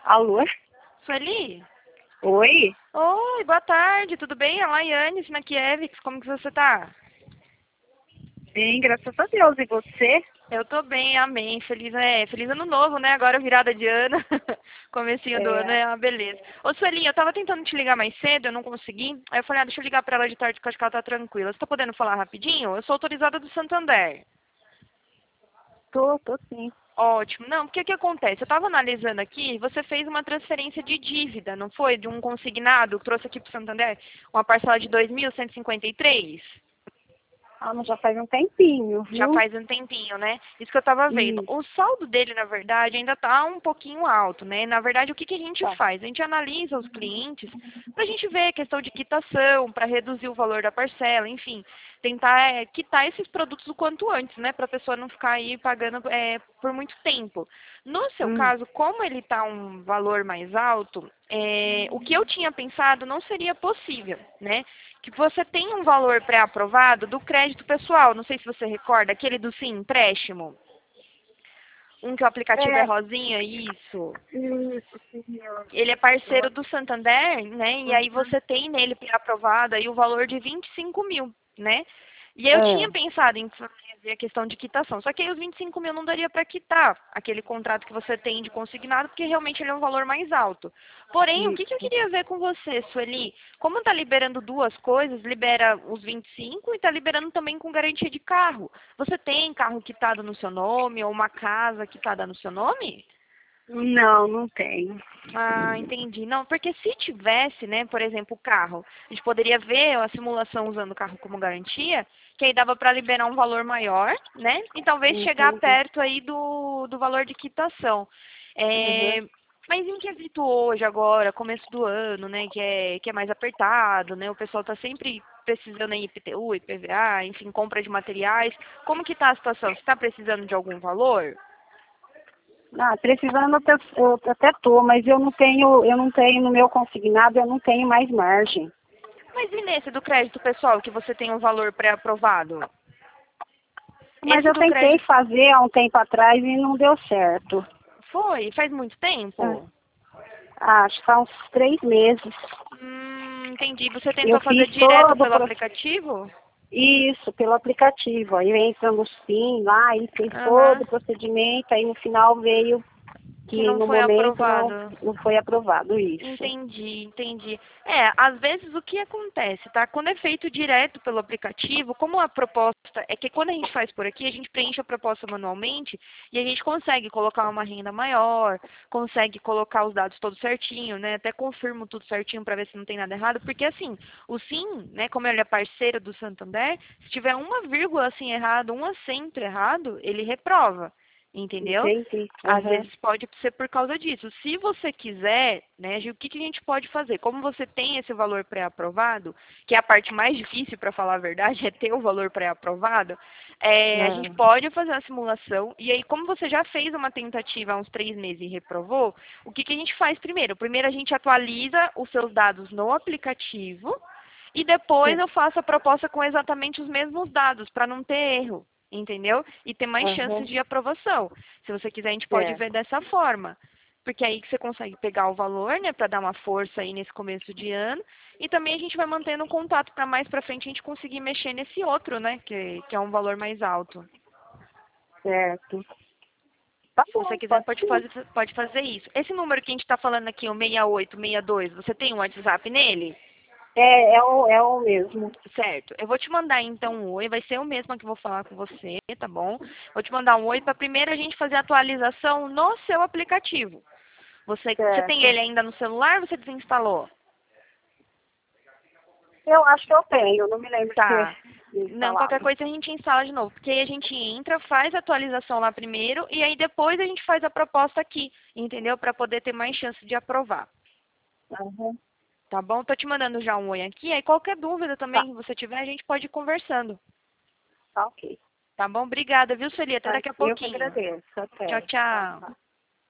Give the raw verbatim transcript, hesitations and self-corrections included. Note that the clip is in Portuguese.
Alô? Sueli? Oi? Oi, boa tarde, tudo bem? É Laiane, na Kiev, como que você tá? Bem, graças a Deus. E você? Eu tô bem, amém. Feliz, é, feliz ano novo, né? Agora virada de ano. Comecinho do ano É, é uma beleza. Ô, Sueli, eu tava tentando te ligar mais cedo, eu não consegui. Aí eu falei, ah, deixa eu ligar pra ela de tarde, que eu acho que ela tá tranquila. Você tá podendo falar rapidinho? Eu sou autorizada do Santander. tô, tô sim. Ótimo. Não, porque o que acontece? Eu estava analisando aqui, você fez uma transferência de dívida, não foi? De um consignado, trouxe aqui para o Santander uma parcela de dois mil cento e cinquenta e três. Ah, mas já faz um tempinho, Já viu? faz um tempinho, né? Isso que eu estava vendo. E O saldo dele, na verdade, ainda está um pouquinho alto, né? Na verdade, o que, que a gente tá. faz? A gente analisa os clientes para a gente ver a questão de quitação, para reduzir o valor da parcela, enfim, tentar é, quitar esses produtos o quanto antes, né? Para a pessoa não ficar aí pagando é, por muito tempo. No seu Hum, caso, como ele está um valor mais alto, é, o que eu tinha pensado não seria possível, né? Que você tem um valor pré-aprovado do crédito pessoal, não sei se você recorda, aquele do Sim Empréstimo, um que o aplicativo é é, rosinha, isso. isso, senhor. Ele é Eu, parceiro do Santander, né? E aí uhum. você tem nele pré-aprovado aí o valor de vinte e cinco mil, né? E aí eu tinha É, pensado em fazer a questão de quitação, só que aí os vinte e cinco mil não daria para quitar aquele contrato que você tem de consignado, porque realmente ele é um valor mais alto. Porém, o que, que eu isso. queria ver com você, Sueli? Como está liberando duas coisas, libera os vinte e cinco e está liberando também com garantia de carro. Você tem carro quitado no seu nome ou uma casa quitada no seu nome? Não, não tenho. Ah, entendi. Não, porque se tivesse, né, por exemplo, o carro, a gente poderia ver a simulação usando o carro como garantia, que aí dava para liberar um valor maior, né, e talvez chegar Entendi. perto aí do, do valor de quitação. Uhum. É, mas em quesito hoje, agora, começo do ano, né, que é, que é mais apertado, né, o pessoal está sempre precisando aí I P T U, I P V A, enfim, compra de materiais. Como que tá a situação? Você está precisando de algum valor? Ah, precisando eu até, eu até tô, mas eu não tenho, eu não tenho no meu consignado, eu não tenho mais margem. Mas e nesse do crédito pessoal, que você tem um valor pré-aprovado? Mas Esse eu do tentei crédito fazer há um tempo atrás e não deu certo. foi? Faz muito Ah, tempo? acho que faz uns três meses. Hum, entendi. Você Eu tentou fazer fiz direto todo o pelo processo. aplicativo? Isso, pelo aplicativo. Aí entra no SIM lá, ele fez todo Aham. o procedimento, aí no final veio Que que não no foi momento não, aprovado. não foi aprovado isso. Entendi, entendi. É, às vezes o que acontece, tá? Quando é feito direto pelo aplicativo, como a proposta é que quando a gente faz por aqui, a gente preenche a proposta manualmente e a gente consegue colocar uma renda maior, consegue colocar os dados todos certinho, né? Até confirmo tudo certinho para ver se não tem nada errado, porque assim, o Sim, né, como ele é parceiro do Santander, se tiver uma vírgula assim errado, um acento errado, ele reprova. Entendeu? Entendi. Às Aham. vezes pode ser por causa disso. Se você quiser, né, Gil, o que, que a gente pode fazer? Como você tem esse valor pré-aprovado, que é a parte mais difícil, para falar a verdade, é ter o valor pré-aprovado, é, a gente Ah, pode fazer uma simulação, e aí, como você já fez uma tentativa há uns três meses e reprovou, o que, que a gente faz primeiro? Primeiro a gente atualiza os seus dados no aplicativo, e depois sim. eu faço a proposta com exatamente os mesmos dados, para não ter erro, entendeu? E ter mais chances Aham. de aprovação. Se você quiser, a gente pode ver Certo. dessa forma. Porque é aí que você consegue pegar o valor, né, para dar uma força aí nesse começo de ano. E também a gente vai mantendo um contato para mais para frente a gente conseguir mexer nesse outro, né, que, que é um valor mais alto. Certo. Tá Se você bom, quiser, pode pode sim. fazer, pode fazer isso. Esse número que a gente está falando aqui, o seis oito seis dois, você tem um WhatsApp nele? É, é o, é o mesmo. Certo. Eu vou te mandar então um oi, vai ser o mesmo que eu vou falar com você, tá bom? Vou te mandar um oi para primeiro a gente fazer a atualização no seu aplicativo. Você, você tem Certo. ele ainda no celular ou você desinstalou? Eu acho que eu tenho, não me lembro de ter Tá. Não, qualquer instalado. coisa a gente instala de novo. Porque aí a gente entra, faz a atualização lá primeiro e aí depois a gente faz a proposta aqui, entendeu? Para poder ter mais chance de aprovar. Aham. Tá bom? Tô te mandando já um oi aqui. Aí qualquer dúvida Tá, também que você tiver, a gente pode ir conversando. tá ok. Tá bom? Obrigada, viu, Sueli? Até Tá, daqui a eu que pouquinho. agradeço. Tchau, Até. Tchau, tchau. tchau.